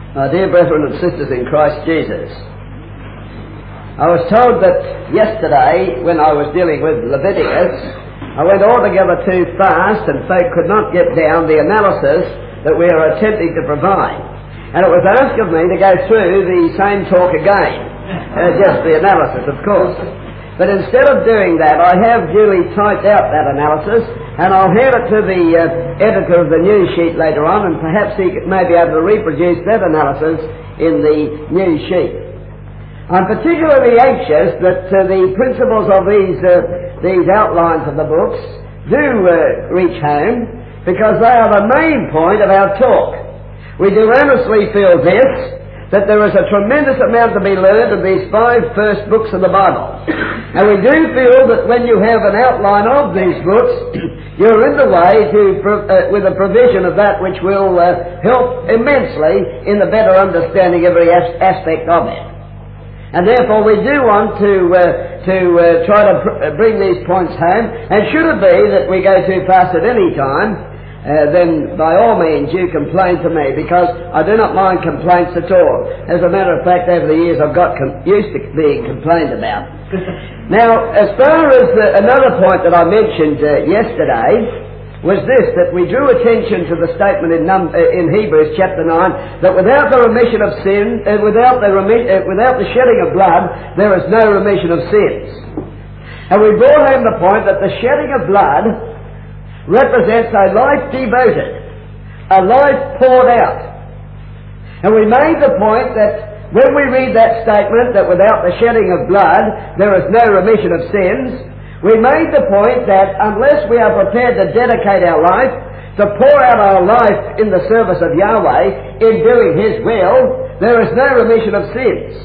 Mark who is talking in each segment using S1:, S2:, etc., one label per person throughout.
S1: My dear brethren and sisters in Christ Jesus, I was told that yesterday when I was dealing with Leviticus, I went altogether too fast and folk could not get down the analysis that we are attempting to provide. And it was asked of me to go through the same talk again, just the analysis of course. But instead of doing that, I have duly typed out that analysis, and I'll hand it to the editor of the news sheet later on, and perhaps he may be able to reproduce that analysis in the news sheet. I'm particularly anxious that the principles of these outlines of the books do reach home, because they are the main point of our talk. We do earnestly feel this, that there is a tremendous amount to be learned of these 5 first books of the Bible. And we do feel that when you have an outline of these books, you're in the way with the provision of that which will help immensely in the better understanding every aspect of it. And therefore we do want to try to bring these points home, and should it be that we go too fast at any time, then by all means you complain to me, because I do not mind complaints at all. As a matter of fact, over the years I've got used to being complained about. Now, as far as another point that I mentioned yesterday was this, that we drew attention to the statement in Hebrews chapter 9, that without the remission of sin, without the shedding of blood, there is no remission of sins. And we brought home the point that the shedding of blood represents a life devoted, a life poured out. And we made the point that when we read that statement, that without the shedding of blood there is no remission of sins, we made the point that unless we are prepared to dedicate our life, to pour out our life in the service of Yahweh, in doing His will, there is no remission of sins.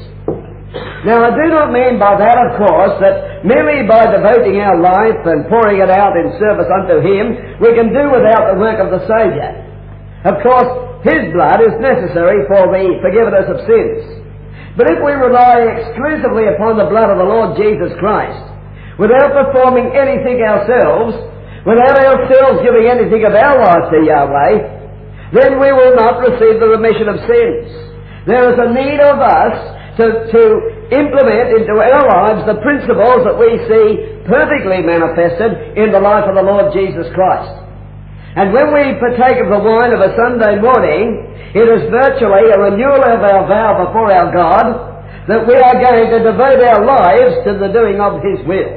S1: Now, I do not mean by that, of course, that merely by devoting our life and pouring it out in service unto Him, we can do without the work of the Saviour. Of course, His blood is necessary for the forgiveness of sins. But if we rely exclusively upon the blood of the Lord Jesus Christ, without performing anything ourselves, without ourselves giving anything of our life to Yahweh, then we will not receive the remission of sins. There is a need of us to implement into our lives the principles that we see perfectly manifested in the life of the Lord Jesus Christ. And when we partake of the wine of a Sunday morning, it is virtually a renewal of our vow before our God that we are going to devote our lives to the doing of His will.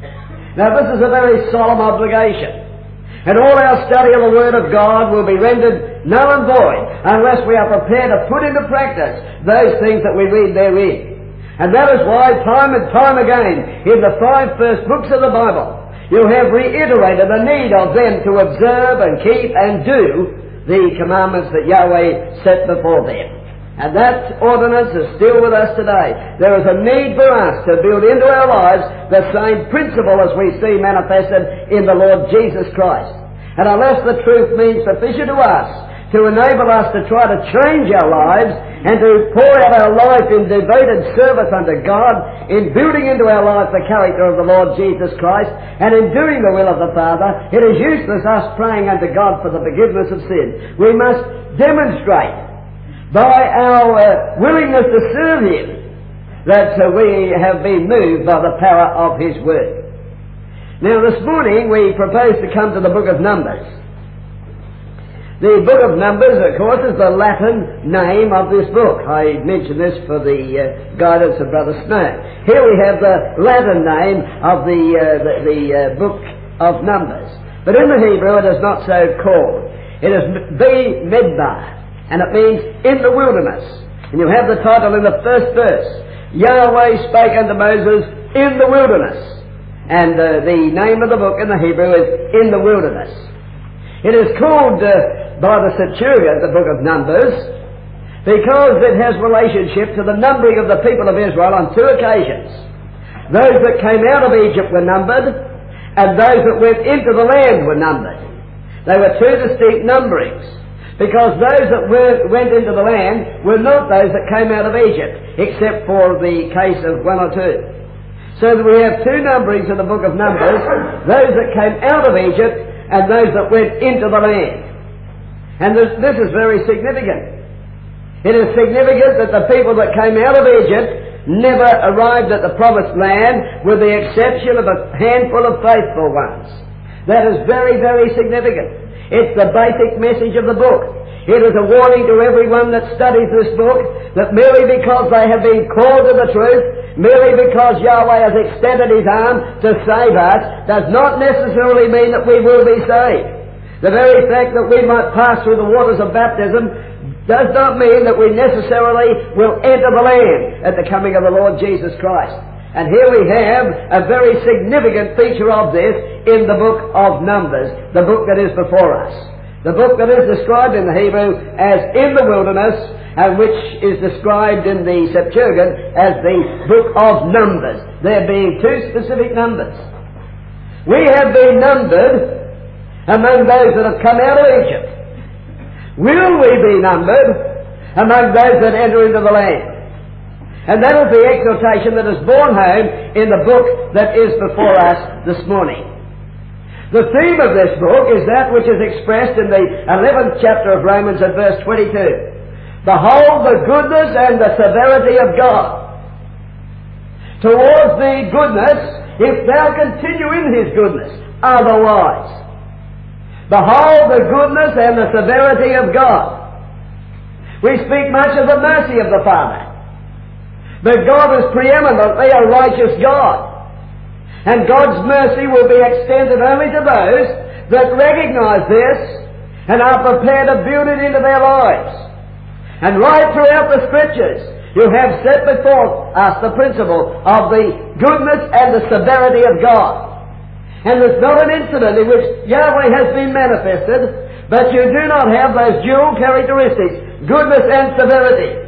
S1: Now, this is a very solemn obligation. And all our study of the Word of God will be rendered null and void unless we are prepared to put into practice those things that we read therein. And that is why time and time again in the 5 first books of the Bible you have reiterated the need of them to observe and keep and do the commandments that Yahweh set before them. And that ordinance is still with us today. There is a need for us to build into our lives the same principle as we see manifested in the Lord Jesus Christ. And unless the truth means sufficient to us to enable us to try to change our lives and to pour out our life in devoted service unto God, in building into our life the character of the Lord Jesus Christ, and in doing the will of the Father, it is useless us praying unto God for the forgiveness of sin. We must demonstrate by our willingness to serve Him that we have been moved by the power of His Word. Now, this morning we propose to come to the book of Numbers. The book of Numbers, of course, is the Latin name of this book. I mention this for the guidance of Brother Snow. Here we have the Latin name of the book of Numbers. But in the Hebrew it is not so called. It is Bamidbar, and it means in the wilderness. And you have the title in the first verse. Yahweh spake unto Moses in the wilderness. And the name of the book in the Hebrew is In the Wilderness. It is called by the Septuagint the book of Numbers because it has relationship to the numbering of the people of Israel on 2 occasions. Those that came out of Egypt were numbered, and those that went into the land were numbered. They were 2 distinct numberings, because those that went into the land were not those that came out of Egypt, except for the case of 1 or 2. So that we have 2 numberings in the book of Numbers, those that came out of Egypt and those that went into the land. And this is very significant. It is significant that the people that came out of Egypt never arrived at the promised land with the exception of a handful of faithful ones. That is very, very significant. It's the basic message of the book. It is a warning to everyone that studies this book that merely because they have been called to the truth, merely because Yahweh has extended His arm to save us, does not necessarily mean that we will be saved. The very fact that we might pass through the waters of baptism does not mean that we necessarily will enter the land at the coming of the Lord Jesus Christ. And here we have a very significant feature of this in the book of Numbers, the book that is before us. The book that is described in the Hebrew as in the wilderness, and which is described in the Septuagint as the book of Numbers, there being two specific numbers. We have been numbered among those that have come out of Egypt. Will we be numbered among those that enter into the land? And that is the exhortation that is borne home in the book that is before us this morning. The theme of this book is that which is expressed in the 11th chapter of Romans at verse 22. Behold the goodness and the severity of God. Towards thee goodness, if thou continue in His goodness, otherwise. Behold the goodness and the severity of God. We speak much of the mercy of the Father. But God is preeminently a righteous God. And God's mercy will be extended only to those that recognize this and are prepared to build it into their lives. And right throughout the Scriptures, you have set before us the principle of the goodness and the severity of God. And there's not an incident in which Yahweh has been manifested, but you do not have those dual characteristics, goodness and severity.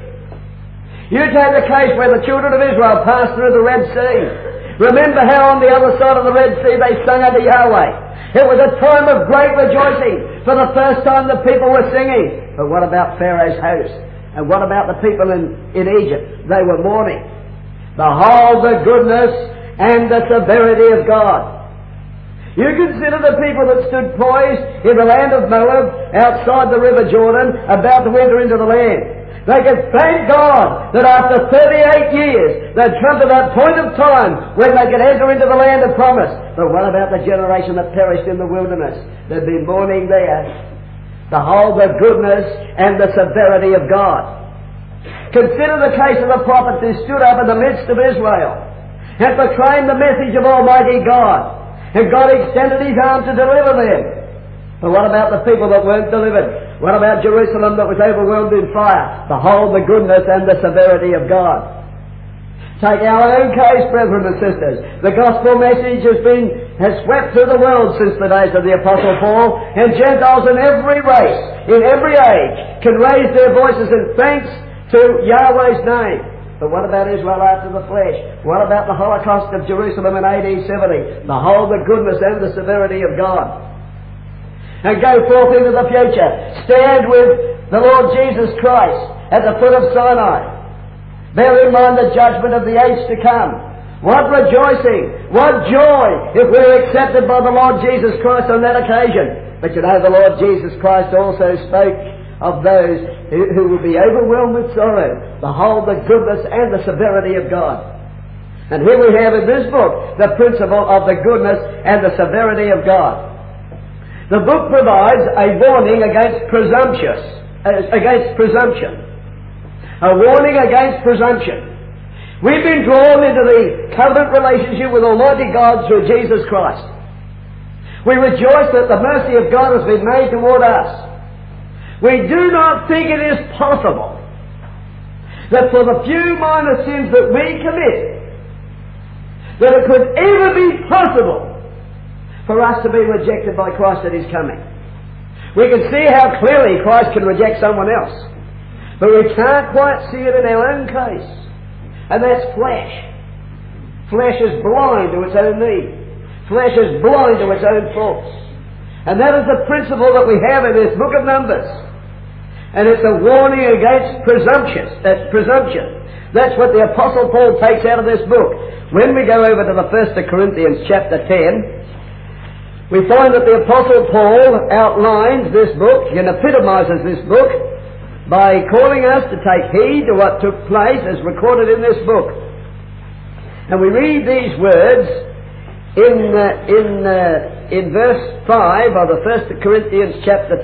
S1: You take the case where the children of Israel passed through the Red Sea. Remember how on the other side of the Red Sea they sung unto Yahweh. It was a time of great rejoicing. For the first time the people were singing. But what about Pharaoh's host? And what about the people in Egypt? They were mourning. Behold the goodness and the severity of God. You consider the people that stood poised in the land of Moab, outside the river Jordan, about to enter into the land. They could thank God that after 38 years they'd come to that point of time when they could enter into the land of promise. But what about the generation that perished in the wilderness? They'd been mourning there. Behold the goodness and the severity of God. Consider the case of the prophets who stood up in the midst of Israel and proclaimed the message of Almighty God. And God extended His arm to deliver them. But what about the people that weren't delivered? What about Jerusalem that was overwhelmed in fire? Behold the goodness and the severity of God. Take our own case, brethren and sisters. The gospel message has swept through the world since the days of the Apostle Paul, and Gentiles in every race, in every age, can raise their voices in thanks to Yahweh's name. But what about Israel after the flesh? What about the Holocaust of Jerusalem in AD 70? Behold the goodness and the severity of God. And go forth into the future. Stand with the Lord Jesus Christ at the foot of Sinai. Bear in mind the judgment of the age to come. What rejoicing, what joy if we're accepted by the Lord Jesus Christ on that occasion. But you know, the Lord Jesus Christ also spoke of those who will be overwhelmed with sorrow. Behold the goodness and the severity of God. And here we have in this book the principle of the goodness and the severity of God. The book provides a warning against presumption. A warning against presumption. We've been drawn into the covenant relationship with Almighty God through Jesus Christ. We rejoice that the mercy of God has been made toward us. We do not think it is possible that for the few minor sins that we commit, that it could ever be possible for us to be rejected by Christ at His coming. We can see how clearly Christ can reject someone else, but we can't quite see it in our own case. And that's flesh. Flesh is blind to its own need. Flesh is blind to its own faults. And that is the principle that we have in this book of Numbers. And it's a warning against presumption. That's what the Apostle Paul takes out of this book. When we go over to the 1st of Corinthians chapter 10, we find that the Apostle Paul outlines this book and epitomizes this book by calling us to take heed to what took place as recorded in this book. And we read these words in verse 5 of the 1 Corinthians chapter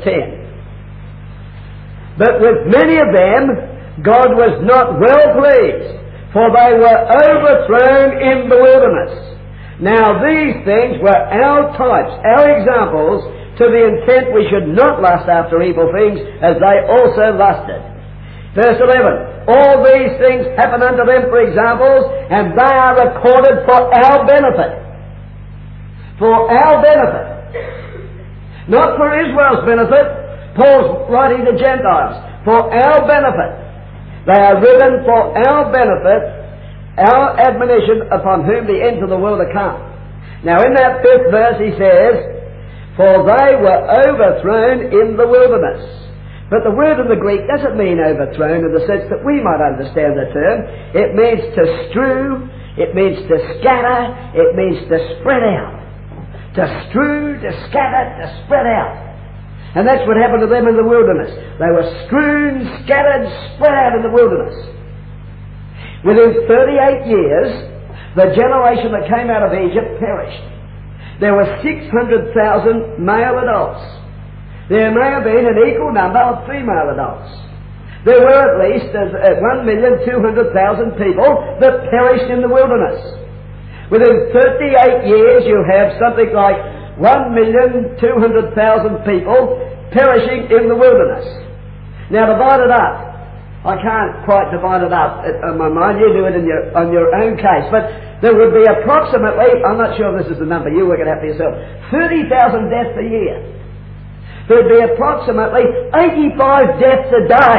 S1: 10. But with many of them God was not well pleased, for they were overthrown in the wilderness. Now these things were our types, our examples, to the intent we should not lust after evil things, as they also lusted. Verse 11, all these things happen unto them for examples, and they are recorded for our benefit. For our benefit. Not for Israel's benefit. Paul's writing to Gentiles. For our benefit. They are written for our benefit, our admonition, upon whom the ends of the world are come. Now in that 5th verse he says, for they were overthrown in the wilderness. But the word in the Greek doesn't mean overthrown in the sense that we might understand the term. It means to strew, it means to scatter, it means to spread out. To strew, to scatter, to spread out. And that's what happened to them in the wilderness. They were strewn, scattered, spread out in the wilderness. Within 38 years, the generation that came out of Egypt perished. There were 600,000 male adults. There may have been an equal number of female adults. There were at least 1,200,000 people that perished in the wilderness. Within 38 years you have something like 1,200,000 people perishing in the wilderness. Now divide it up. I can't quite divide it up on my mind. You do it on your own case. But there would be approximately, I'm not sure if this is the number, you work it out for yourself, 30,000 deaths a year. There would be approximately 85 deaths a day.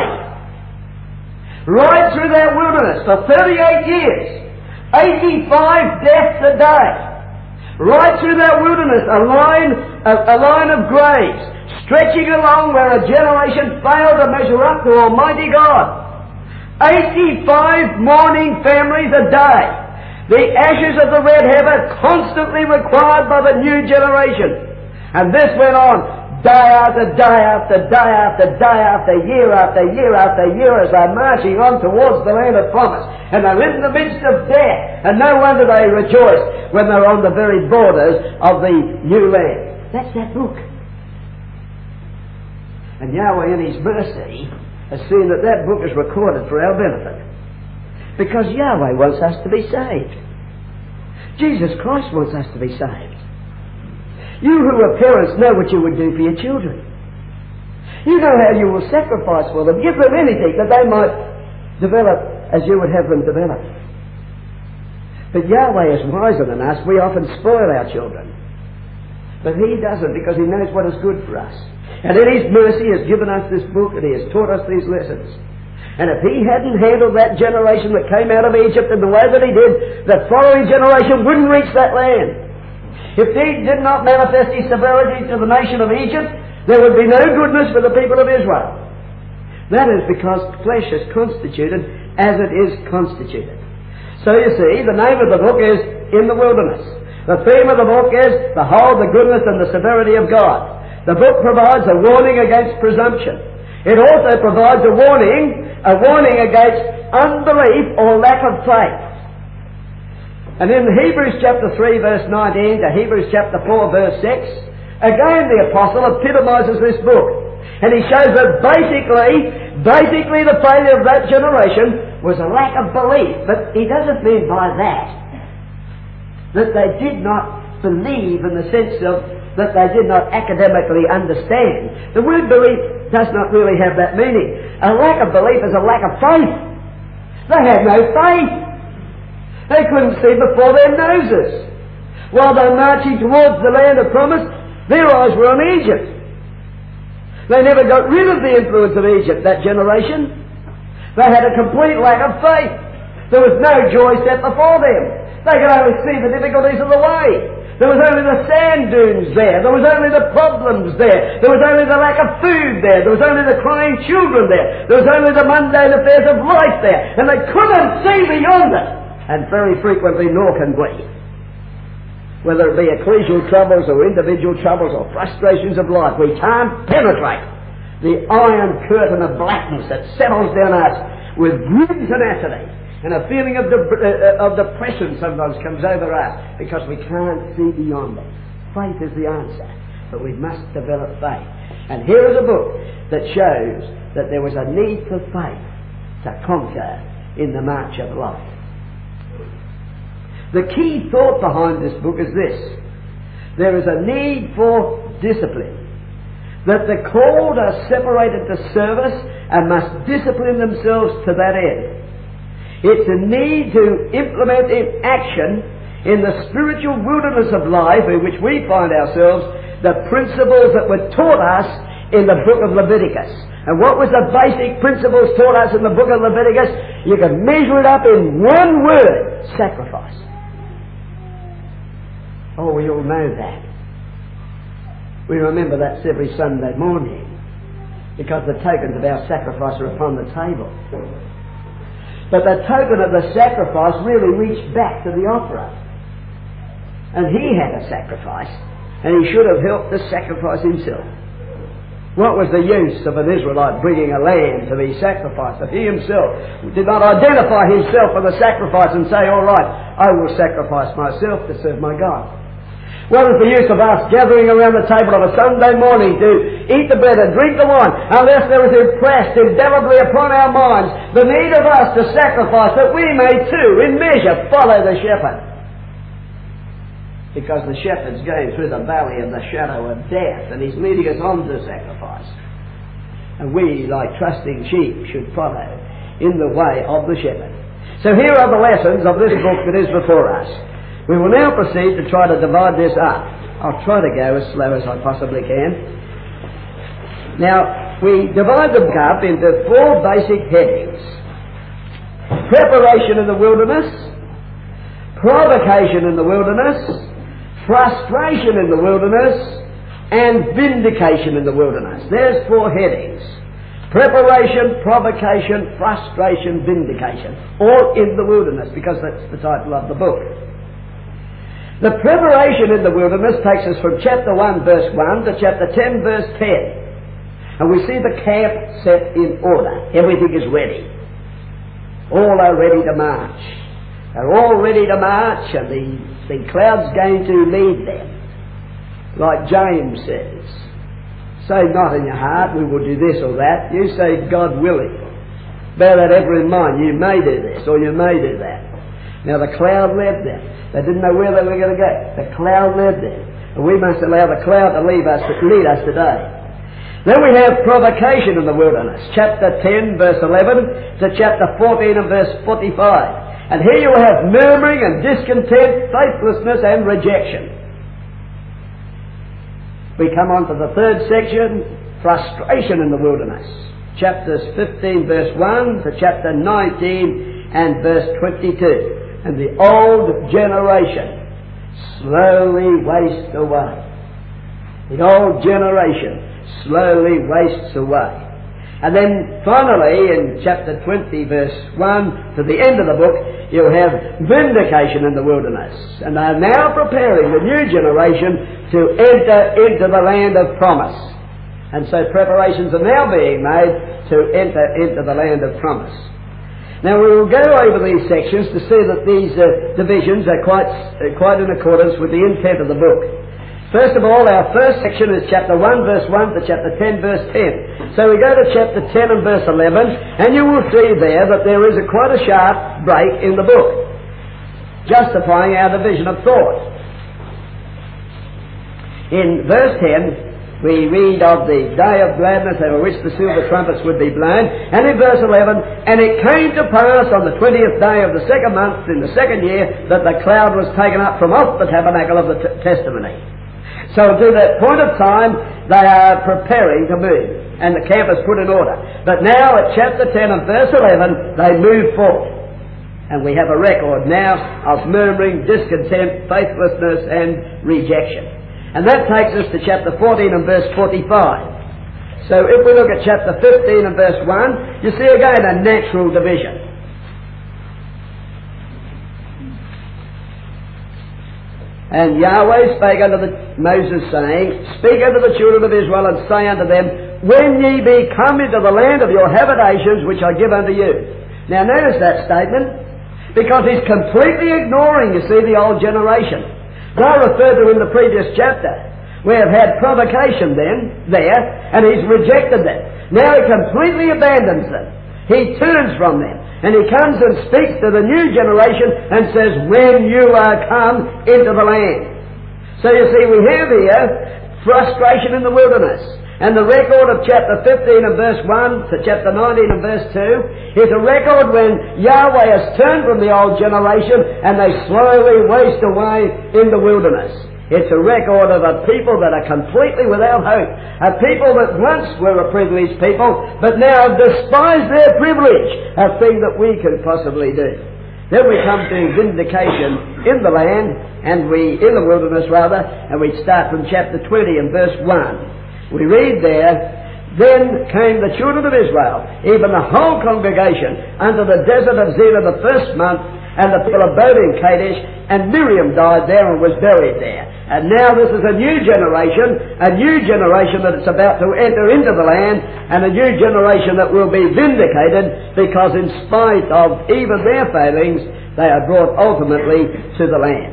S1: Right through that wilderness for 38 years. 85 deaths a day. Right through that wilderness, a line of graves, stretching along where a generation failed to measure up to Almighty God. 85 mourning families a day. The ashes of the red heifer constantly required by the new generation. And this went on day after day after day after day after year after year after year as they're marching on towards the land of promise. And they're in the midst of death. And no wonder they rejoice when they're on the very borders of the new land. That's that book. And Yahweh in His mercy has seen that that book is recorded for our benefit. Because Yahweh wants us to be saved. Jesus Christ wants us to be saved. You who are parents know what you would do for your children. You know how you will sacrifice for them. Give them anything that they might develop as you would have them develop. But Yahweh is wiser than us. We often spoil our children. But He doesn't, because He knows what is good for us. And in His mercy has given us this book and He has taught us these lessons. And if He hadn't handled that generation that came out of Egypt in the way that He did, the following generation wouldn't reach that land. If He did not manifest His severity to the nation of Egypt, there would be no goodness for the people of Israel. That is because flesh is constituted as it is constituted. So you see, the name of the book is In the Wilderness. The theme of the book is Behold the goodness and the severity of God. The book provides a warning against presumption. It also provides a warning against unbelief or lack of faith. And in Hebrews chapter 3 verse 19 to Hebrews chapter 4 verse 6, again the apostle epitomizes this book. And he shows that basically the failure of that generation was a lack of belief. But he doesn't mean by that they did not believe in the sense of that they did not academically understand. The word belief does not really have that meaning. A lack of belief is a lack of faith. They had no faith. They couldn't see before their noses. While they're marching towards the land of promise, their eyes were on Egypt. They never got rid of the influence of Egypt, that generation. They had a complete lack of faith. There was no joy set before them. They could only see the difficulties of the way. There was only the sand dunes there. There was only the problems there. There was only the lack of food there. There was only the crying children there. There was only the mundane affairs of life there. And they couldn't see beyond it. And very frequently nor can we. Whether it be ecclesial troubles or individual troubles or frustrations of life, we can't penetrate the iron curtain of blackness that settles down us with grim tenacity, and a feeling of depression sometimes comes over us because we can't see beyond it. Faith is the answer, but we must develop faith. And here is a book that shows that there was a need for faith to conquer in the march of life. The key thought behind this book is this: there is a need for discipline. That the called are separated to service and must discipline themselves to that end. It's a need to implement in action in the spiritual wilderness of life in which we find ourselves the principles that were taught us in the book of Leviticus. And what was the basic principles taught us in the book of Leviticus? You can measure it up in one word: sacrifice. Oh, we all know that. We remember that every Sunday morning because the tokens of our sacrifice are upon the table. But the token of the sacrifice really reached back to the offerer. And he had a sacrifice, and he should have helped to sacrifice himself. What was the use of an Israelite bringing a lamb to be sacrificed if he himself did not identify himself with the sacrifice and say, all right, I will sacrifice myself to serve my God? What is the use of us gathering around the table of a Sunday morning to eat the bread and drink the wine unless there is impressed indelibly upon our minds the need of us to sacrifice that we may too, in measure, follow the shepherd? Because the shepherd's going through the valley of the shadow of death and he's leading us on to sacrifice. And we, like trusting sheep, should follow in the way of the shepherd. So here are the lessons of this book that is before us. We will now proceed to try to divide this up. I'll try to go as slow as I possibly can. Now, we divide the book up into 4 basic headings: preparation in the wilderness, provocation in the wilderness, frustration in the wilderness, and vindication in the wilderness. There's 4 headings: preparation, provocation, frustration, vindication. All in the wilderness, because that's the title of the book. The preparation in the wilderness takes us from chapter 1 verse 1 to chapter 10 verse 10. And we see the camp set in order. Everything is ready. All are ready to march. They're all ready to march, and the cloud's going to lead them. Like James says, say not in your heart, we will do this or that. You say, God willing. Bear that ever in mind. You may do this or you may do that. Now the cloud led them. They didn't know where they were going to go. The cloud led them. And we must allow the cloud to lead us today. Then we have provocation in the wilderness. Chapter 10 verse 11 to chapter 14 and verse 45. And here you will have murmuring and discontent, faithlessness and rejection. We come on to the 3rd section, frustration in the wilderness. Chapters 15 verse 1 to chapter 19 and verse 22. And the old generation slowly wastes away. The old generation slowly wastes away. And then finally in chapter 20 verse 1 to the end of the book, you'll have vindication in the wilderness. And they are now preparing the new generation to enter into the land of promise. And so preparations are now being made to enter into the land of promise. Now we will go over these sections to see that these divisions are quite in accordance with the intent of the book. First of all, our first section is chapter 1 verse 1 to chapter 10 verse 10. So we go to chapter 10 and verse 11, and you will see there that there is quite a sharp break in the book, justifying our division of thought. In verse 10, we read of the day of gladness over which the silver trumpets would be blown. And in verse 11, and it came to pass on the 20th day of the 2nd month in the 2nd year that the cloud was taken up from off the tabernacle of the testimony. So to that point of time, they are preparing to move, and the camp is put in order. But now at chapter 10 and verse 11, they move forward. And we have a record now of murmuring, discontent, faithlessness and rejection. And that takes us to chapter 14 and verse 45. So if we look at chapter 15 and verse 1, you see again a natural division. And Yahweh spake unto Moses, saying, Speak unto the children of Israel, and say unto them, when ye be come into the land of your habitations, which I give unto you. Now notice that statement, because he's completely ignoring, you see, the old generation. They're referred to in the previous chapter. We have had provocation there, and he's rejected them. Now he completely abandons them. He turns from them, and he comes and speaks to the new generation and says, when you are come into the land. So you see, we have here frustration in the wilderness. And the record of chapter 15 and verse 1 to chapter 19 and verse 2 is a record when Yahweh has turned from the old generation and they slowly waste away in the wilderness. It's a record of a people that are completely without hope. A people that once were a privileged people, but now despise their privilege, a thing that we can possibly do. Then we come to vindication in the land, and in the wilderness rather, and we start from chapter 20 and verse 1. We read there, then came the children of Israel, even the whole congregation, unto the desert of Zin in the first month, and the people abode in Kadesh, and Miriam died there and was buried there. And now this is a new generation that is about to enter into the land, and a new generation that will be vindicated, because in spite of even their failings, they are brought ultimately to the land.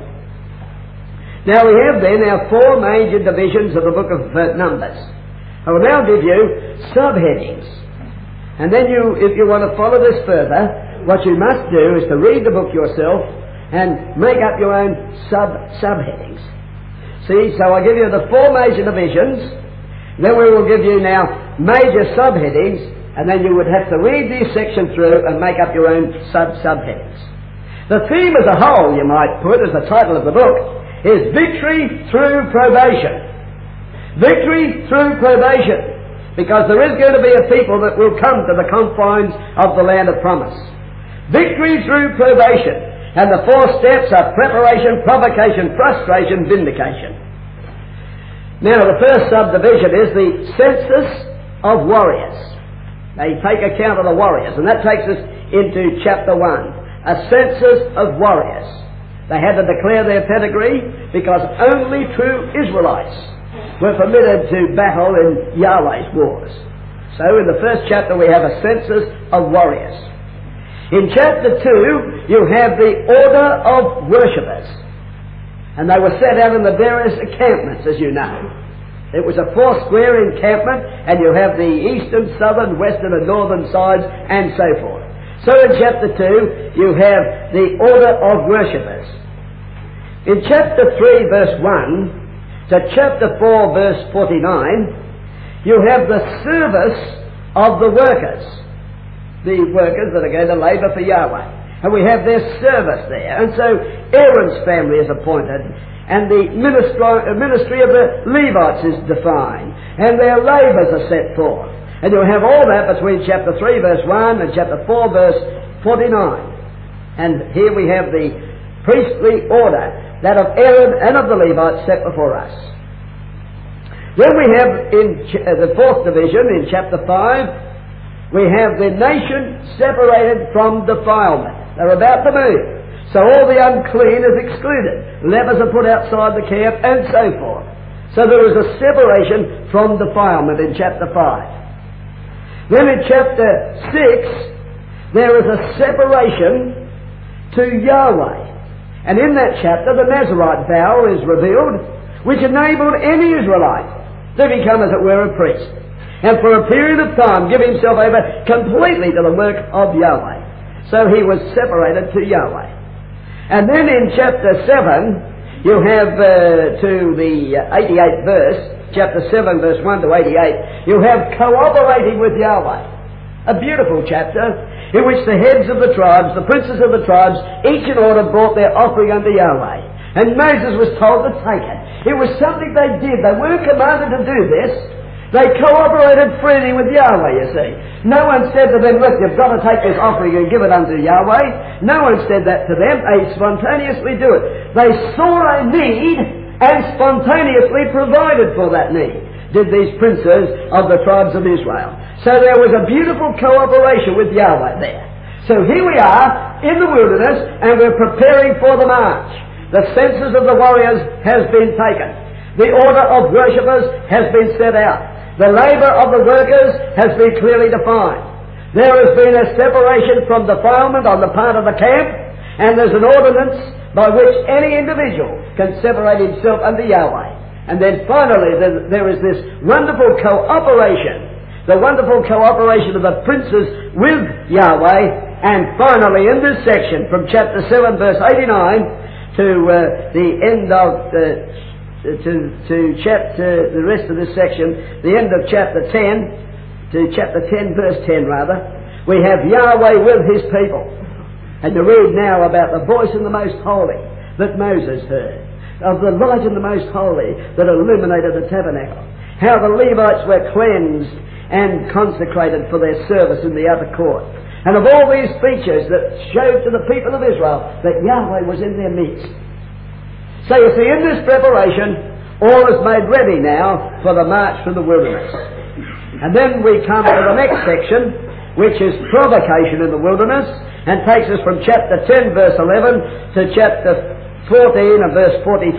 S1: Now we have then our four major divisions of the book of Numbers. I will now give you subheadings. And then if you want to follow this further, what you must do is to read the book yourself and make up your own subheadings. See, so I give you the four major divisions, then we will give you now major subheadings, and then you would have to read this section through and make up your own subheadings. The theme as a whole, you might put as the title of the book, is victory through probation. Victory through probation. Because there is going to be a people that will come to the confines of the land of promise. Victory through probation. And the four steps are preparation, provocation, frustration, vindication. Now the first subdivision is the census of warriors. They take account of the warriors, and that takes us into chapter 1. A census of warriors. They had to declare their pedigree because only true Israelites were permitted to battle in Yahweh's wars. So in the first chapter we have a census of warriors. In chapter 2 you have the order of worshippers. And they were set out in the various encampments, as you know. It was a four-square encampment, and you have the eastern, southern, western and northern sides and so forth. So in chapter 2, you have the order of worshippers. In chapter 3, verse 1, to chapter 4, verse 49, you have the service of the workers. The workers that are going to labour for Yahweh. And we have their service there. And so Aaron's family is appointed, and the ministry of the Levites is defined, and their labours are set forth. And you'll have all that between chapter 3 verse 1 and chapter 4 verse 49. And here we have the priestly order, that of Aaron and of the Levites, set before us. Then we have in the fourth division, in chapter 5, we have the nation separated from defilement. They're about to move. So all the unclean is excluded. Lepers are put outside the camp and so forth. So there is a separation from defilement in chapter 5. Then in chapter 6, there is a separation to Yahweh. And in that chapter, the Nazirite vow is revealed, which enabled any Israelite to become, as it were, a priest. And for a period of time, give himself over completely to the work of Yahweh. So he was separated to Yahweh. And then in chapter 7, you have to the 88th verse, chapter 7 verse 1 to 88, you have cooperating with Yahweh. A beautiful chapter in which the heads of the tribes, the princes of the tribes, each in order brought their offering unto Yahweh. And Moses was told to take it. It was something they did. They weren't commanded to do this. They cooperated freely with Yahweh, you see. No one said to them, look, you've got to take this offering and give it unto Yahweh. No one said that to them. They spontaneously do it. They saw a need and spontaneously provided for that need, did these princes of the tribes of Israel. So there was a beautiful cooperation with Yahweh there. So here we are in the wilderness, and we're preparing for the march. The census of the warriors has been taken. The order of worshippers has been set out. The labour of the workers has been clearly defined. There has been a separation from defilement on the part of the camp, and there's an ordinance by which any individual can separate himself unto Yahweh. And then finally there is this wonderful cooperation, the wonderful cooperation of the princes with Yahweh. And finally in this section from chapter 7 verse 89 to the end of the rest of this section, the end of chapter 10, to chapter 10 verse 10 rather, we have Yahweh with His people. And you read now about the voice of the Most Holy that Moses heard, of the light of the Most Holy that illuminated the tabernacle, how the Levites were cleansed and consecrated for their service in the outer court, and of all these features that showed to the people of Israel that Yahweh was in their midst. So you see, in this preparation, all is made ready now for the march through the wilderness. And then we come to the next section, which is provocation in the wilderness, and takes us from chapter 10 verse 11 to chapter 14 and verse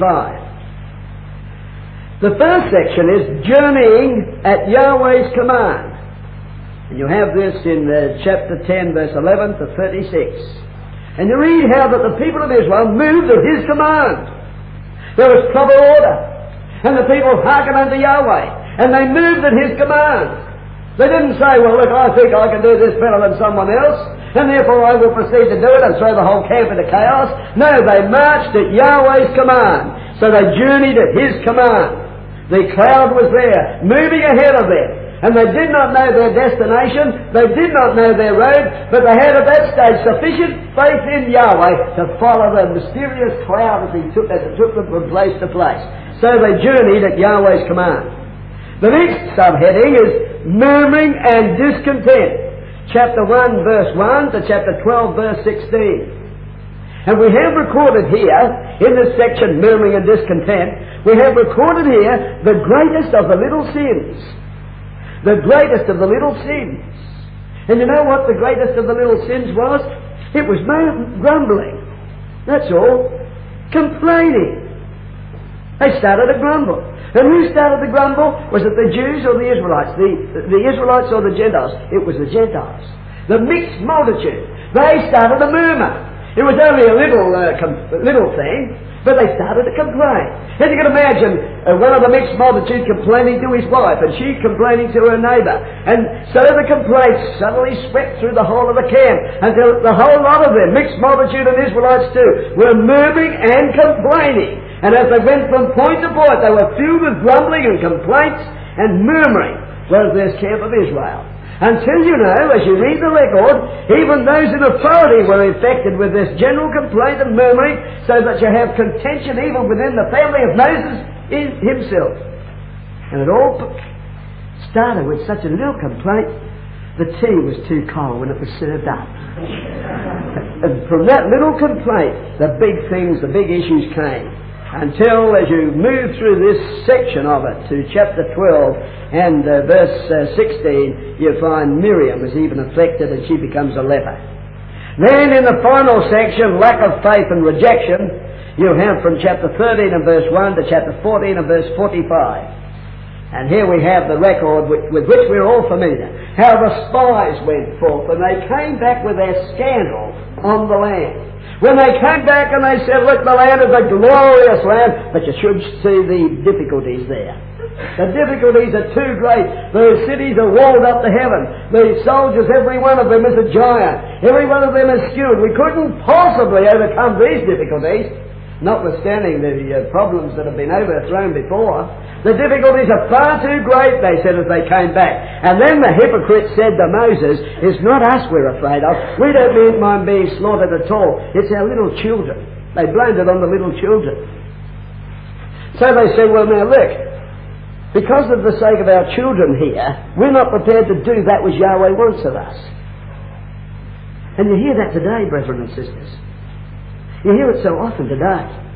S1: 45. The first section is journeying at Yahweh's command. And you have this in chapter 10 verse 11 to 36. And you read how that the people of Israel moved at His command. There was proper order, and the people hearkened unto Yahweh, and they moved at His command. They didn't say, well look, I think I can do this better than someone else, and therefore I will proceed to do it and throw the whole camp into chaos. No, they marched at Yahweh's command. So they journeyed at His command. The cloud was there, moving ahead of them. And they did not know their destination, they did not know their road, but they had at that stage sufficient faith in Yahweh to follow the mysterious cloud as it took them from place to place. So they journeyed at Yahweh's command. The next subheading is murmuring and discontent. Chapter 1 verse 1 to chapter 12 verse 16. And we have recorded here, in this section, murmuring and discontent, we have recorded here the greatest of the little sins. The greatest of the little sins. And you know what the greatest of the little sins was? It was grumbling. That's all. Complaining. They started to grumble. And who started to grumble? Was it the Jews or the Israelites? The Israelites or the Gentiles? It was the Gentiles. The mixed multitude. They started to murmur. It was only a little thing, but they started to complain. And you can imagine one of the mixed multitude complaining to his wife, and she complaining to her neighbour. And so the complaints suddenly swept through the whole of the camp, until the whole lot of them, mixed multitude and Israelites too, were murmuring and complaining. And as they went from point to point, they were filled with grumbling and complaints and murmuring was this camp of Israel. Until you know, as you read the record, even those in authority were infected with this general complaint and murmuring, so that you have contention even within the family of Moses himself. And it all started with such a little complaint. The tea was too cold when it was served up. And from that little complaint, the big things, the big issues came. Until, as you move through this section of it to chapter 12 and verse 16, you find Miriam is even afflicted and she becomes a leper. Then in the final section, lack of faith and rejection, you have from chapter 13 and verse 1 to chapter 14 and verse 45. And here we have the record with which we're all familiar. How the spies went forth and they came back with their scandal on the land. When they came back and they said, look, the land is a glorious land, but you should see the difficulties there. The difficulties are too great. The cities are walled up to heaven. The soldiers, every one of them is a giant. Every one of them is skilled. We couldn't possibly overcome these difficulties, notwithstanding the problems that have been overthrown before. The difficulties are far too great, they said as they came back. And then the hypocrites said to Moses, it's not us we're afraid of. We don't mind being slaughtered at all. It's our little children. They blamed it on the little children. So they said, well now look, because of the sake of our children here, we're not prepared to do that which Yahweh wants of us. And you hear that today, brethren and sisters. You hear it so often today.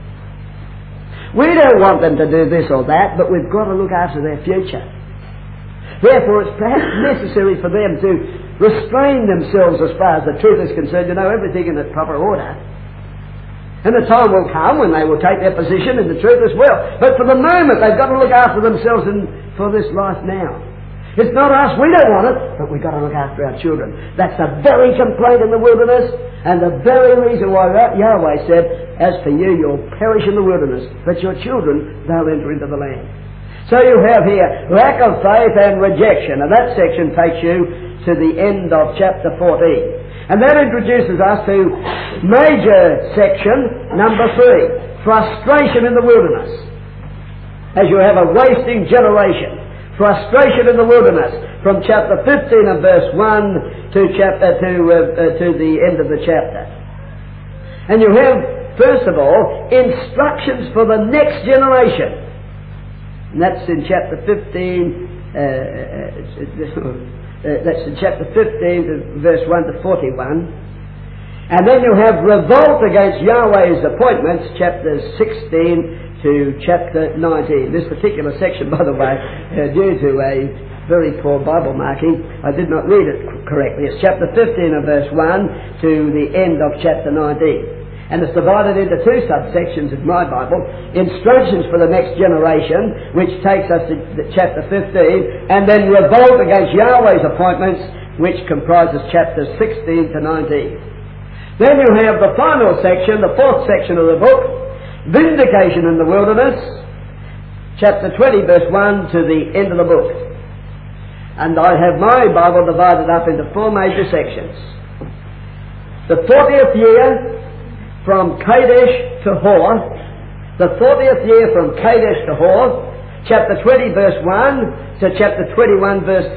S1: We don't want them to do this or that, but we've got to look after their future. Therefore, it's perhaps necessary for them to restrain themselves as far as the truth is concerned, to know everything in its proper order. And the time will come when they will take their position in the truth as well. But for the moment, they've got to look after themselves for this life now. It's not us, we don't want it, but we've got to look after our children. That's the very complaint in the wilderness, and the very reason why Yahweh said, as for you, you'll perish in the wilderness, but your children, they'll enter into the land. So you have here lack of faith and rejection, and that section takes you to the end of chapter 14. And that introduces us to major section number 3, frustration in the wilderness. As you have a wasting generation, frustration in the wilderness, from chapter 15 and verse 1 to the end of the chapter. And you have, first of all, instructions for the next generation. And that's in chapter 15, that's in chapter 15 verse 1 to 41. And then you have revolt against Yahweh's appointments, chapters 16 to chapter 19. This particular section, by the way, due to a very poor Bible marking, I did not read it correctly. It's chapter 15 and verse 1 to the end of chapter 19. And it's divided into 2 subsections in my Bible. Instructions for the next generation, which takes us to chapter 15, and then revolt against Yahweh's appointments, which comprises chapters 16 to 19. Then you have the final section, the 4th section of the book, vindication in the wilderness, chapter 20 verse 1 to the end of the book. And I have my Bible divided up into 4 major sections. The 40th year, from Kadesh to Hor, the 40th year from Kadesh to Hor, chapter 20 verse 1 to chapter 21 verse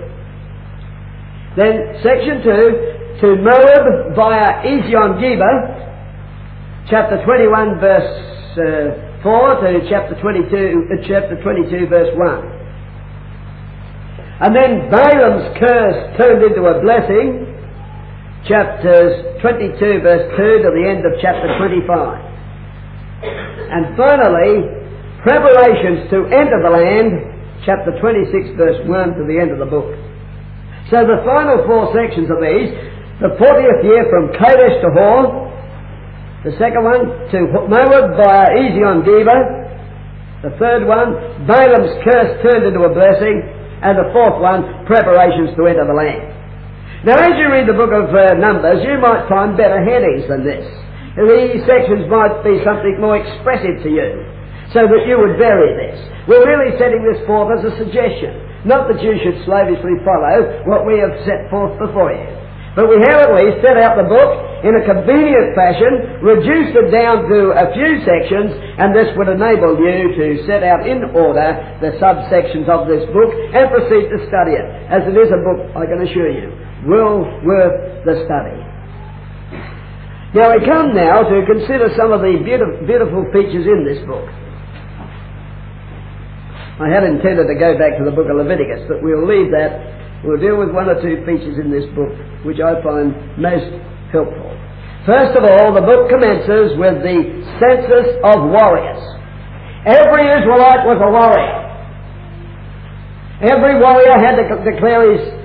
S1: 3. Then section 2, to Moab via Ezion-Geber, chapter 21 verse 4 to chapter 22 verse 1. And then Balaam's curse turned into a blessing, chapters 22 verse 2 to the end of chapter 25. And finally, preparations to enter the land, chapter 26 verse 1 to the end of the book. So the final 4 sections of these, the 40th year from Kadesh to Hor, the second one to Moab via Ezion-Geber, the third one, Balaam's curse turned into a blessing, and the 4th one, preparations to enter the land. Now, as you read the book of Numbers, you might find better headings than this. These sections might be something more expressive to you, so that you would vary this. We're really setting this forth as a suggestion, not that you should slavishly follow what we have set forth before you. But we have at least set out the book in a convenient fashion, reduced it down to a few sections, and this would enable you to set out in order the subsections of this book and proceed to study it, as it is a book, I can assure you, well worth the study. Now we come now to consider some of the beautiful features in this book. I had intended to go back to the book of Leviticus, but we'll leave that. We'll deal with 1 or 2 features in this book which I find most helpful. First of all, the book commences with the census of warriors. Every Israelite was a warrior. Every warrior had to declare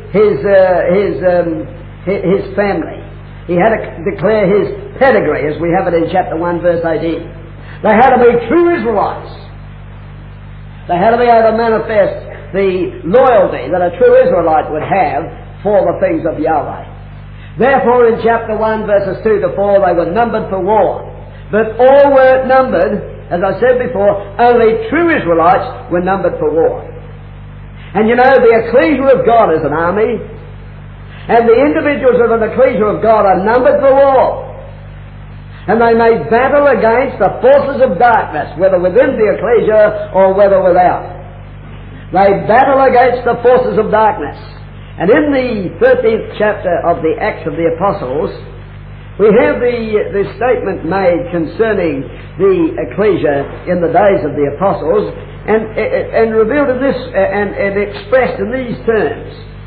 S1: his family. He had to declare his pedigree, as we have it in chapter 1 verse 18. They had to be true Israelites. They had to be able to manifest the loyalty that a true Israelite would have for the things of Yahweh. Therefore, in chapter 1 verses 2 to 4, they were numbered for war. But all weren't numbered, as I said before, only true Israelites were numbered for war. And you know, the ecclesia of God is an army, and the individuals of an ecclesia of God are numbered for war. And they may battle against the forces of darkness, whether within the ecclesia or whether without. They battle against the forces of darkness. And in the 13th chapter of the Acts of the Apostles, we have the statement made concerning the ecclesia in the days of the apostles, and revealed in this and expressed in these terms.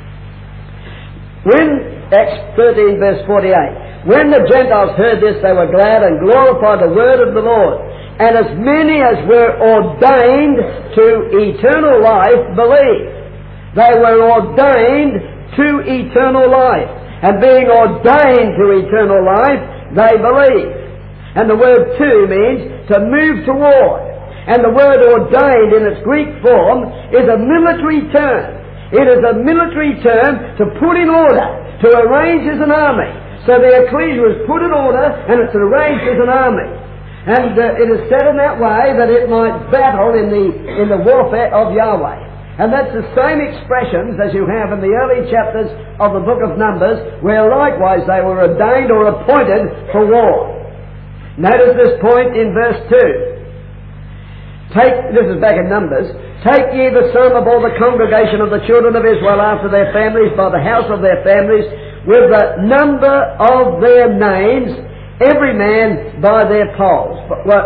S1: When Acts 13 verse 48, when the Gentiles heard this, they were glad and glorified the word of the Lord. And as many as were ordained to eternal life believed. They were ordained to eternal life. And being ordained to eternal life, they believed. And the word to means to move toward. And the word ordained in its Greek form is a military term. It is a military term to put in order, to arrange as an army. So the ecclesia is put in order and it's arranged as an army. And it is said in that way that it might battle in the warfare of Yahweh. And that's the same expressions as you have in the early chapters of the book of Numbers, where likewise they were ordained or appointed for war. Notice this point in verse 2. This is back in Numbers. Take ye the sum of all the congregation of the children of Israel after their families, by the house of their families, with the number of their names, every man by their polls.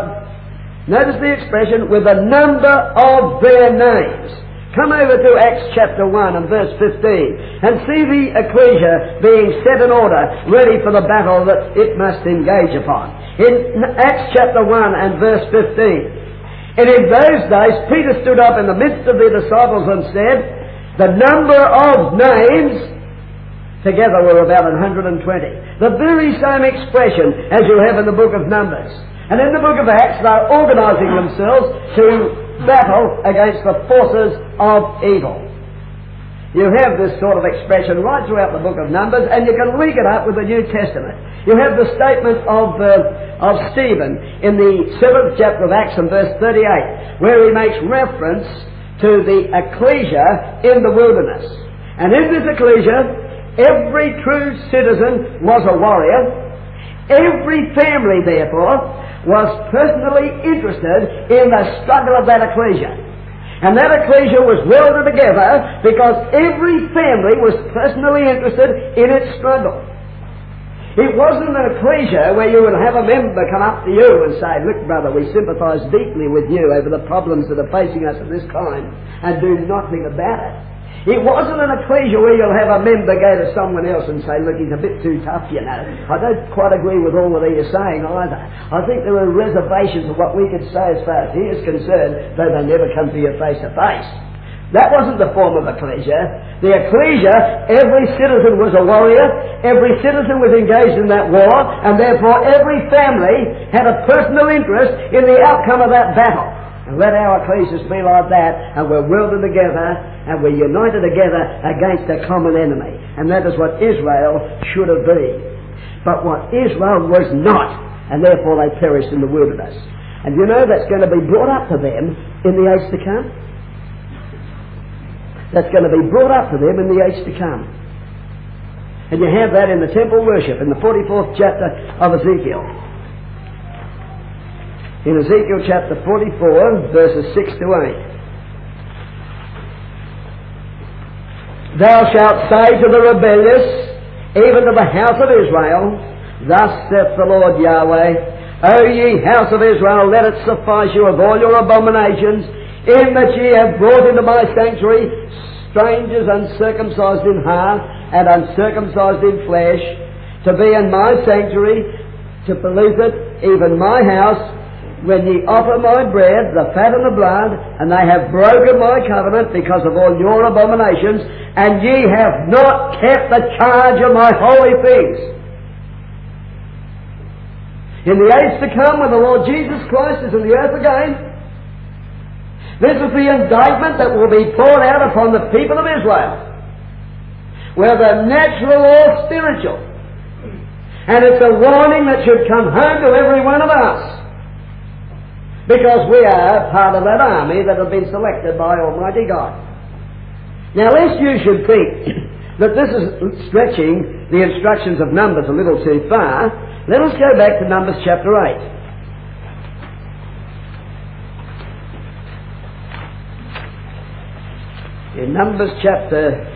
S1: Notice the expression, with the number of their names. Come over to Acts chapter 1 and verse 15 and see the ecclesia being set in order, ready for the battle that it must engage upon. In Acts chapter 1 and verse 15, and in those days Peter stood up in the midst of the disciples and said, the number of names together were about 120. The very same expression as you have in the book of Numbers. And in the book of Acts they're organising themselves to battle against the forces of evil. You have this sort of expression right throughout the book of Numbers, and you can link it up with the New Testament. You have the statement of Stephen in the 7th chapter of Acts and verse 38, where he makes reference to the ecclesia in the wilderness. And in this ecclesia, every true citizen was a warrior. Every family, therefore, was personally interested in the struggle of that ecclesia. And that ecclesia was welded together because every family was personally interested in its struggle. It wasn't an ecclesia where you would have a member come up to you and say, look brother, we sympathise deeply with you over the problems that are facing us of this kind and do nothing about it. It wasn't an ecclesia where you'll have a member go to someone else and say, look, he's a bit too tough, you know. I don't quite agree with all that he is saying either. I think there are reservations of what we could say as far as he is concerned, though they never come to you face to face. That wasn't the form of ecclesia. The ecclesia, every citizen was a warrior, every citizen was engaged in that war, and therefore every family had a personal interest in the outcome of that battle. And let our ecclesias be like that, and we're welded together, and we're united together against a common enemy. And that is what Israel should have been. But what Israel was not, and therefore they perished in the wilderness. And you know that's going to be brought up to them in the age to come. That's going to be brought up to them in the age to come. And you have that in the temple worship, in the 44th chapter of Ezekiel. In Ezekiel chapter 44, verses 6 to 8. Thou shalt say to the rebellious, even to the house of Israel, thus saith the Lord Yahweh, O ye house of Israel, let it suffice you of all your abominations, in that ye have brought into my sanctuary strangers uncircumcised in heart and uncircumcised in flesh, to be in my sanctuary, to pollute it, even my house, when ye offer my bread, the fat and the blood, and they have broken my covenant because of all your abominations, and ye have not kept the charge of my holy things. In the age to come, when the Lord Jesus Christ is in the earth again, this is the indictment that will be poured out upon the people of Israel, whether natural or spiritual. And it's a warning that should come home to every one of us, because we are part of that army that have been selected by Almighty God. Now, lest you should think that this is stretching the instructions of Numbers a little too far, let us go back to Numbers chapter 8. In Numbers chapter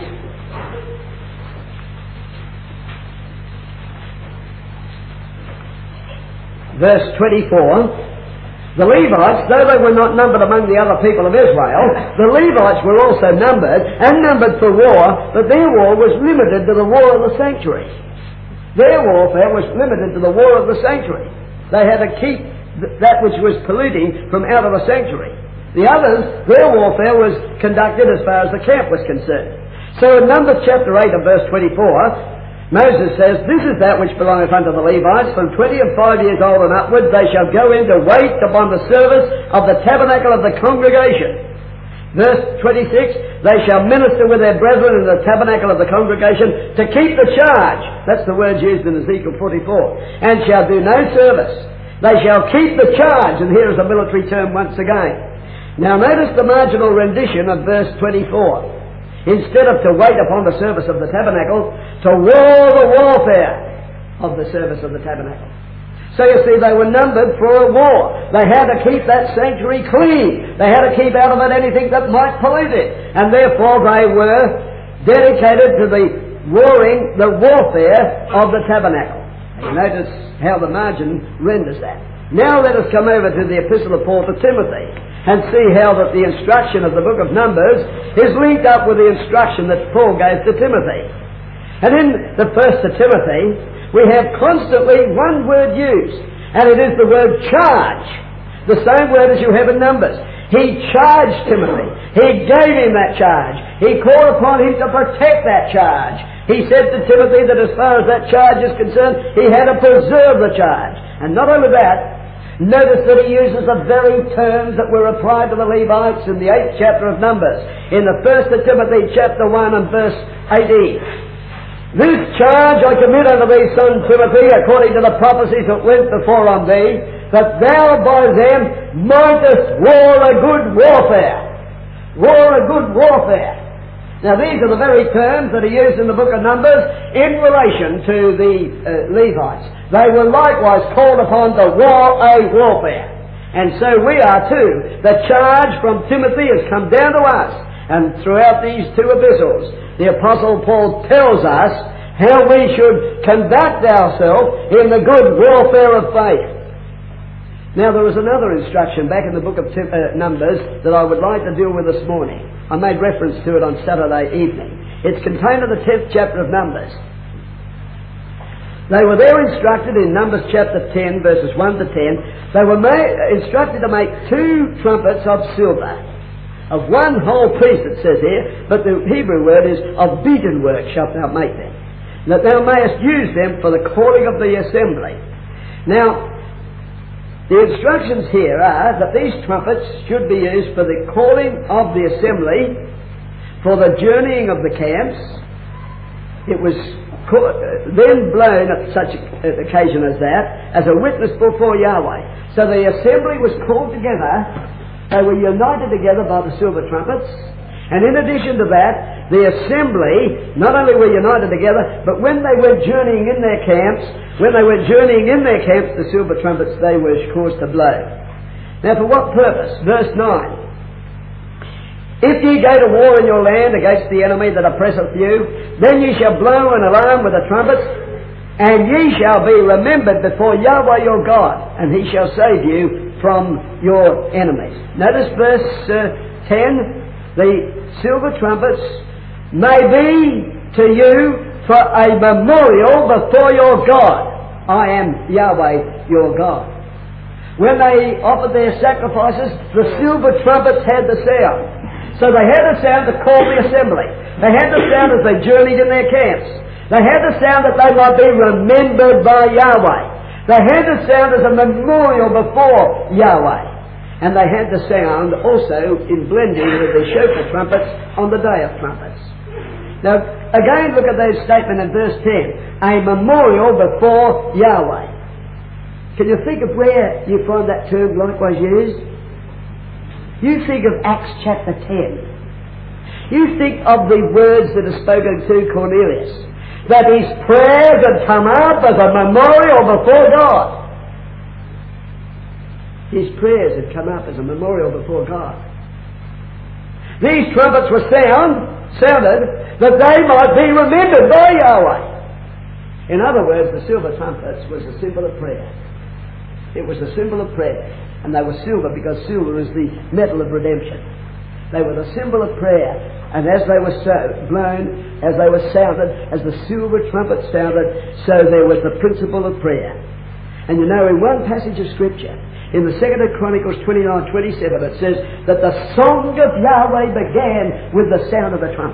S1: 8, verse 24, the Levites, though they were not numbered among the other people of Israel, the Levites were also numbered, and numbered for war, but their war was limited to the war of the sanctuary. Their warfare was limited to the war of the sanctuary. They had to keep that which was polluting from out of the sanctuary. The others, their warfare was conducted as far as the camp was concerned. So in Numbers chapter 8 and verse 24, Moses says, "This is that which belongeth unto the Levites, from 20 and 5 years old and upward, they shall go in to wait upon the service of the tabernacle of the congregation." Verse 26, "They shall minister with their brethren in the tabernacle of the congregation to keep the charge." That's the word used in Ezekiel 44. "And shall do no service. They shall keep the charge." And here is a military term once again. Now notice the marginal rendition of verse 24. Instead of to wait upon the service of the tabernacle, to war the warfare of the service of the tabernacle. So you see, they were numbered for a war. They had to keep that sanctuary clean. They had to keep out of it anything that might pollute it. And therefore they were dedicated to the warfare of the tabernacle. And you notice how the margin renders that. Now let us come over to the Epistle of Paul to Timothy and see how that the instruction of the book of Numbers is linked up with the instruction that Paul gave to Timothy. And in the first to Timothy, we have constantly one word used, and it is the word charge. The same word as you have in Numbers. He charged Timothy. He gave him that charge. He called upon him to protect that charge. He said to Timothy that as far as that charge is concerned, he had to preserve the charge. And not only that, notice that he uses the very terms that were applied to the Levites in the 8th chapter of Numbers, in the 1st of Timothy chapter 1 and verse 18. "This charge I commit unto thee, son Timothy, according to the prophecies that went before on thee, that thou by them mightest war a good warfare." War a good warfare. Now these are the very terms that are used in the book of Numbers in relation to the Levites. They were likewise called upon to war a warfare. And so we are too. The charge from Timothy has come down to us. And throughout these two epistles, the Apostle Paul tells us how we should conduct ourselves in the good warfare of faith. Now there is another instruction back in the book of Numbers that I would like to deal with this morning. I made reference to it on Saturday evening. It's contained in the 10th chapter of Numbers. They were there instructed in Numbers chapter 10, verses 1 to 10. They were instructed to make 2 trumpets of silver, of one whole piece, it says here, but the Hebrew word is of beaten work shalt thou make them, that thou mayest use them for the calling of the assembly. Now, the instructions here are that these trumpets should be used for the calling of the assembly, for the journeying of the camps. It was then blown at such an occasion as that, as a witness before Yahweh. So the assembly was called together. They were united together by the silver trumpets. And in addition to that, the assembly not only were united together, but when they went journeying in their camps, the silver trumpets they were caused to blow. Now for what purpose? Verse 9. "If ye go to war in your land against the enemy that oppresseth you, then ye shall blow an alarm with the trumpets, and ye shall be remembered before Yahweh your God, and he shall save you from your enemies." Notice verse 10. "The silver trumpets may be to you for a memorial before your God. I am Yahweh your God." When they offered their sacrifices, the silver trumpets had the sound. So they had a sound to call the assembly. They had the sound as they journeyed in their camps. They had the sound that they might be remembered by Yahweh. They had the sound as a memorial before Yahweh. And they had the sound also in blending with the shofar trumpets on the day of trumpets. Now, again, look at that statement in verse 10. A memorial before Yahweh. Can you think of where you find that term likewise used? You think of Acts chapter 10. You think of the words that are spoken to Cornelius, that his prayers had come up as a memorial before God. His prayers had come up as a memorial before God. These trumpets were sounded that they might be remembered by Yahweh. In other words, the silver trumpets was a symbol of prayer. It was a symbol of prayer. And they were silver because silver is the metal of redemption. They were the symbol of prayer. And as they were blown, as they were sounded, as the silver trumpet sounded, so there was the principle of prayer. And you know, in one passage of Scripture, in the 2nd of Chronicles 29:27, it says that the song of Yahweh began with the sound of the trumpets.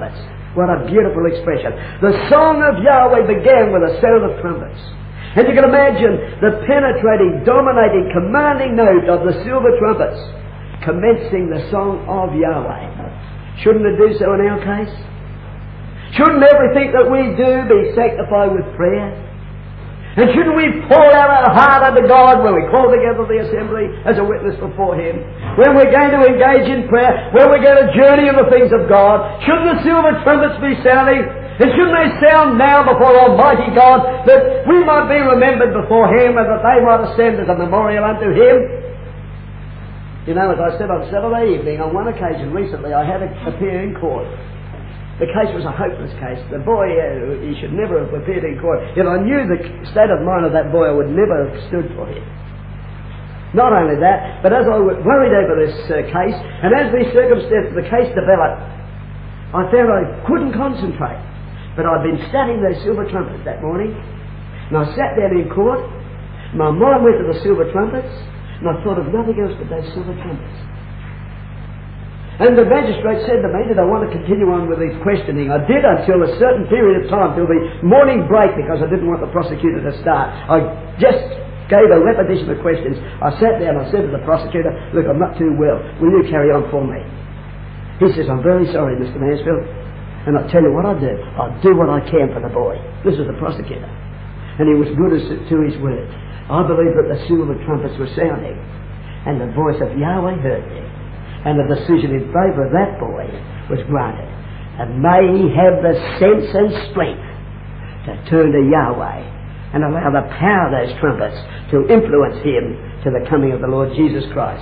S1: What a beautiful expression. The song of Yahweh began with a sound of trumpets. And you can imagine the penetrating, dominating, commanding note of the silver trumpets commencing the song of Yahweh. Shouldn't it do so in our case? Shouldn't everything that we do be sanctified with prayer? And shouldn't we pour out our heart unto God when we call together the assembly as a witness before Him? When we're going to engage in prayer, when we're going to journey in the things of God, shouldn't the silver trumpets be sounding? And shouldn't they sound now before Almighty God, that we might be remembered before Him and that they might ascend as a memorial unto Him? You know, as I said on Saturday evening, on one occasion recently, I had to appear in court. The case was a hopeless case. The boy, he should never have appeared in court. If I knew the state of mind of that boy, I would never have stood for him. Not only that, but as I worried over this case, and as these circumstances, the case developed, I found I couldn't concentrate. But I'd been studying those silver trumpets that morning, and I sat down in court, my mind went to the silver trumpets, and I thought of nothing else but those silver trumpets. And the magistrate said to me, did I want to continue on with his questioning? I did until a certain period of time, till the morning break, because I didn't want the prosecutor to start. I just gave a repetition of questions. I sat down, I said to the prosecutor, look, I'm not too well. Will you carry on for me? He says, I'm very sorry, Mr. Mansfield. And I'll tell you what I do. I'll do what I can for the boy. This is the prosecutor. And he was good as to his word. I believe that the silver trumpets were sounding, and the voice of Yahweh heard me. And the decision in favour of that boy was granted. And may he have the sense and strength to turn to Yahweh and allow the power of those trumpets to influence him to the coming of the Lord Jesus Christ.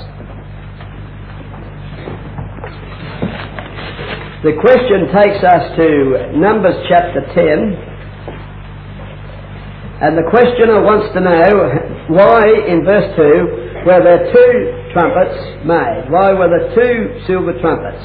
S1: The question takes us to Numbers chapter 10. And the questioner wants to know why, in verse 2, were there two trumpets made? Why were there two silver trumpets?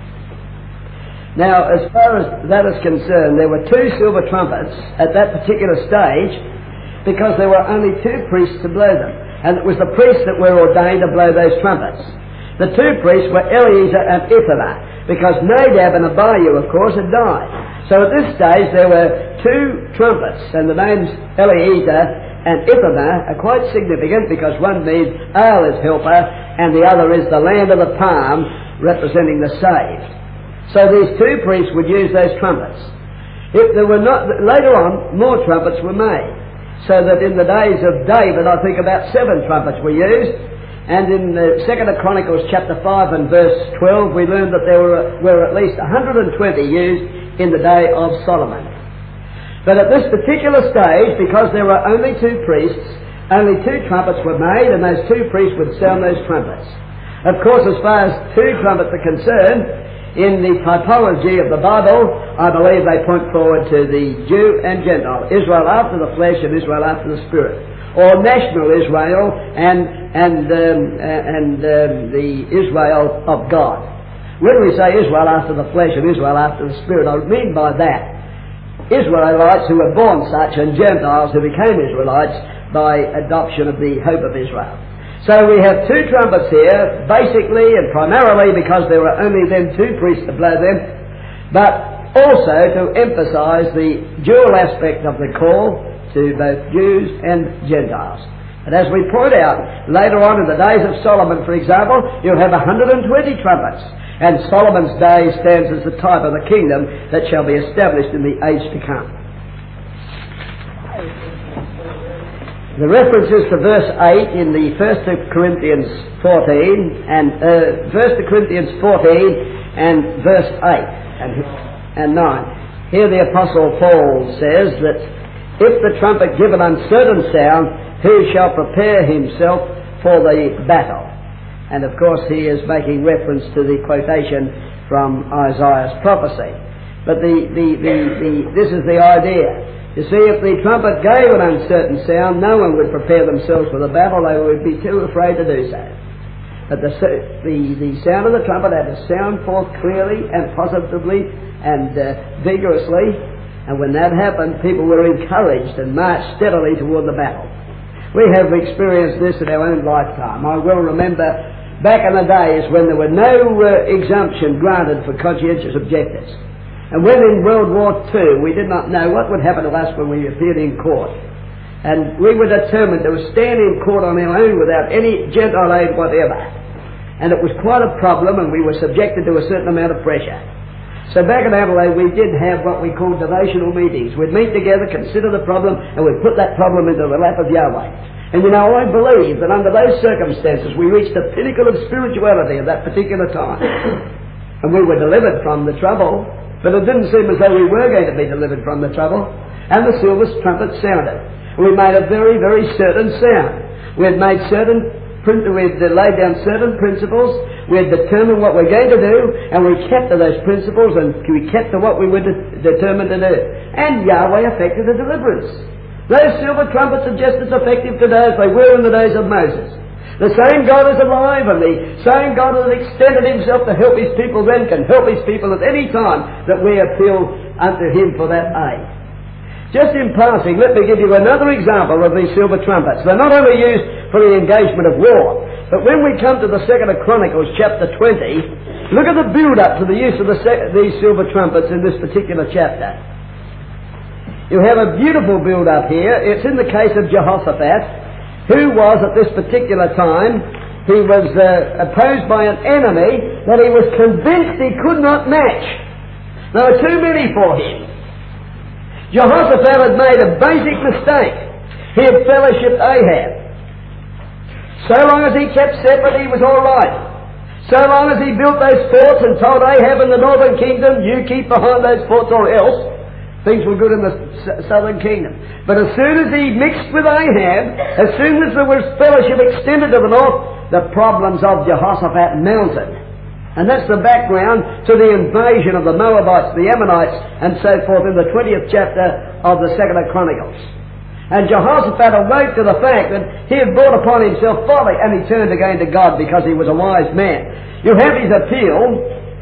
S1: Now, as far as that is concerned, there were two silver trumpets at that particular stage because there were only two priests to blow them. And it was the priests that were ordained to blow those trumpets. The two priests were Eleazar and Ithamar, because Nadab and Abihu, of course, had died. So at this stage there were two trumpets, and the names Eleazar and Ithamar are quite significant because one means Ale is helper and the other is the land of the palm representing the saved. So these two priests would use those trumpets. If there were not, later on more trumpets were made, so that in the days of David I think about 7 trumpets were used, and in the 2nd of Chronicles chapter 5 and verse 12 we learned that there were at least 120 used in the day of Solomon. But at this particular stage, because there were only two priests, only two trumpets were made, and those two priests would sound those trumpets. Of course, as far as two trumpets are concerned, in the typology of the Bible, I believe they point forward to the Jew and Gentile, Israel after the flesh and Israel after the spirit, or national Israel and the Israel of God. When we say Israel after the flesh and Israel after the spirit, I mean by that Israelites who were born such and Gentiles who became Israelites by adoption of the hope of Israel. So we have two trumpets here, basically and primarily because there were only then two priests to blow them, but also to emphasize the dual aspect of the call to both Jews and Gentiles. And as we point out, later on in the days of Solomon, for example, you'll have 120 trumpets. And Solomon's day stands as the type of the kingdom that shall be established in the age to come. The reference is to verse 8 in the 1 Corinthians 14 and 1 Corinthians 14 and verse 8 and 9. Here the Apostle Paul says that if the trumpet give an uncertain sound, who shall prepare himself for the battle? And of course he is making reference to the quotation from Isaiah's prophecy. But this is the idea. You see, if the trumpet gave an uncertain sound, no one would prepare themselves for the battle. They would be too afraid to do so. But the sound of the trumpet had to sound forth clearly and positively and vigorously. And when that happened, people were encouraged and marched steadily toward the battle. We have experienced this in our own lifetime. I well remember back in the days when there were no exemption granted for conscientious objectors. And when in World War II, we did not know what would happen to us when we appeared in court. And we were determined to stand in court on our own without any Gentile aid whatever. And it was quite a problem, and we were subjected to a certain amount of pressure. So back in Adelaide, we did have what we called devotional meetings. We'd meet together, consider the problem, and we'd put that problem into the lap of Yahweh. And you know, I believe that under those circumstances, we reached the pinnacle of spirituality at that particular time. And we were delivered from the trouble. But it didn't seem as though we were going to be delivered from the trouble. And the silver trumpet sounded. We made a very, very certain sound. We had laid down certain principles. We had determined what we're going to do, and we kept to those principles, and we kept to what we were determined to do. And Yahweh effected a deliverance. Those silver trumpets are just as effective today as they were in the days of Moses. The same God is alive, and the same God that extended himself to help his people then can help his people at any time that we appeal unto him for that aid. Just in passing, let me give you another example of these silver trumpets. They're not only used for the engagement of war, but when we come to the 2nd of Chronicles, chapter 20, look at the build-up to the use of these silver trumpets in this particular chapter. You have a beautiful build-up here. It's in the case of Jehoshaphat, who was at this particular time, he was opposed by an enemy that he was convinced he could not match. There were too many for him. Jehoshaphat had made a basic mistake. He had fellowshipped Ahab. So long as he kept separate, he was all right. So long as he built those forts and told Ahab in the northern kingdom, you keep behind those forts or else, things were good in the southern kingdom. But as soon as he mixed with Ahab, as soon as there was fellowship extended to the north, the problems of Jehoshaphat mounted. And that's the background to the invasion of the Moabites, the Ammonites, and so forth in the 20th chapter of the 2nd of Chronicles. And Jehoshaphat awoke to the fact that he had brought upon himself folly, and he turned again to God because he was a wise man. You have his appeal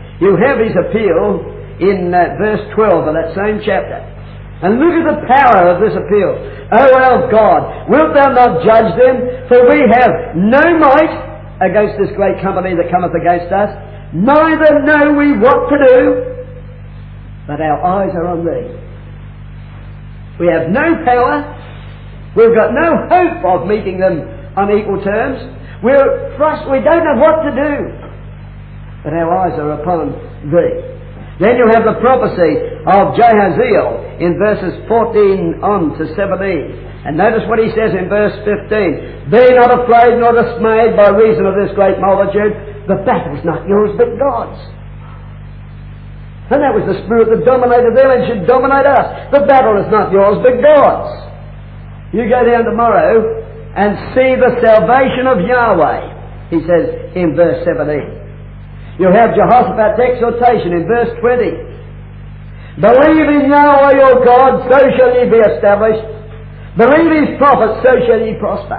S1: in verse 12 of that same chapter. And look at the power of this appeal. O our God, wilt thou not judge them? For we have no might against this great company that cometh against us, neither know we what to do, but our eyes are on thee. We have no power. We've got no hope of meeting them on equal terms. We're frustrated. We don't know what to do, but our eyes are upon thee. Then you have the prophecy of Jahaziel in verses 14 on to 17. And notice what he says in verse 15. Be not afraid nor dismayed by reason of this great multitude. The battle is not yours but God's. And that was the spirit that dominated them and should dominate us. The battle is not yours but God's. You go down tomorrow and see the salvation of Yahweh, he says in verse 17. You have Jehoshaphat's exhortation in verse 20. Believe in Yahweh your God, so shall ye be established. Believe his prophets, so shall ye prosper.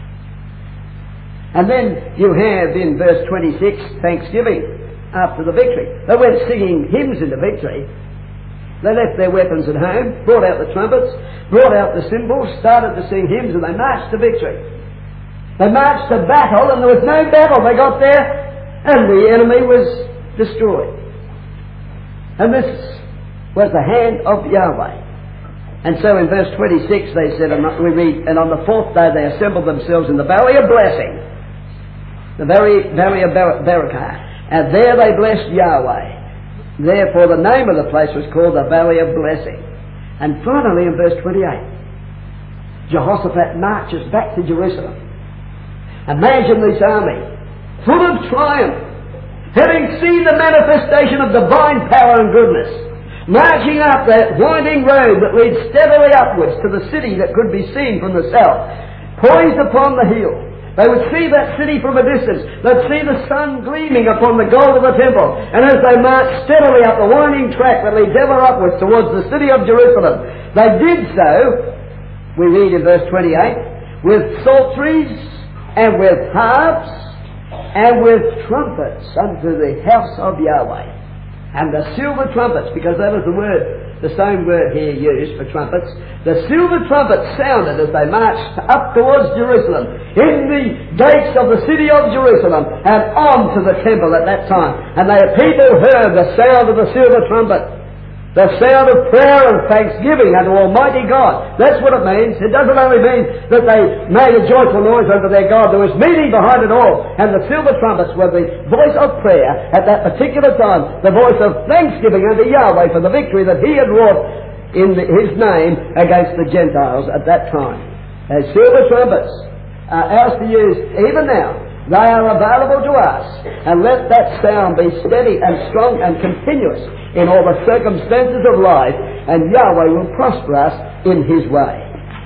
S1: And then you have in verse 26 thanksgiving after the victory. They went singing hymns into victory. They left their weapons at home, brought out the trumpets, brought out the cymbals, started to sing hymns, and they marched to victory. They marched to battle, and there was no battle. They got there, and the enemy was destroyed. And this was the hand of Yahweh. And so in verse 26 they said, we read, and on the 4th day they assembled themselves in the valley of blessing, the valley of Berakah, and there they blessed Yahweh. Therefore the name of the place was called the valley of blessing. And finally in verse 28, Jehoshaphat marches back to Jerusalem. Imagine this army, full of triumph, having seen the manifestation of divine power and goodness, marching up that winding road that leads steadily upwards to the city that could be seen from the south, poised upon the hill. They would see that city from a distance. They'd see the sun gleaming upon the gold of the temple. And as they marched steadily up the winding track that leads ever upwards towards the city of Jerusalem, they did so, we read in verse 28, with psalteries and with harps and with trumpets unto the house of Yahweh. And the silver trumpets, because that is the word, the same word here used for trumpets, the silver trumpets sounded as they marched up towards Jerusalem, in the gates of the city of Jerusalem, and on to the temple at that time. And the people heard the sound of the silver trumpet. The sound of prayer and thanksgiving unto Almighty God. That's what it means. It doesn't only mean that they made a joyful noise unto their God. There was meaning behind it all. And the silver trumpets were the voice of prayer at that particular time. The voice of thanksgiving unto Yahweh for the victory that He had wrought in His name against the Gentiles at that time. As silver trumpets are ours to use even now. They are available to us, and let that sound be steady and strong and continuous in all the circumstances of life, and Yahweh will prosper us in His way.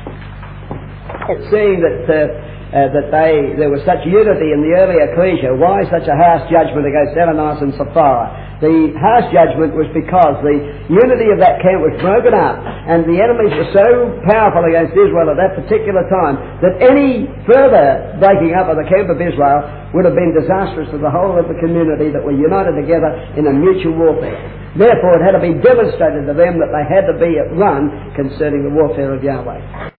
S1: Seeing that there was such unity in the early ecclesia, why such a harsh judgment against Ananias and Sapphira? The harsh judgment was because the unity of that camp was broken up, and the enemies were so powerful against Israel at that particular time that any further breaking up of the camp of Israel would have been disastrous to the whole of the community that were united together in a mutual warfare. Therefore, it had to be demonstrated to them that they had to be at one concerning the warfare of Yahweh.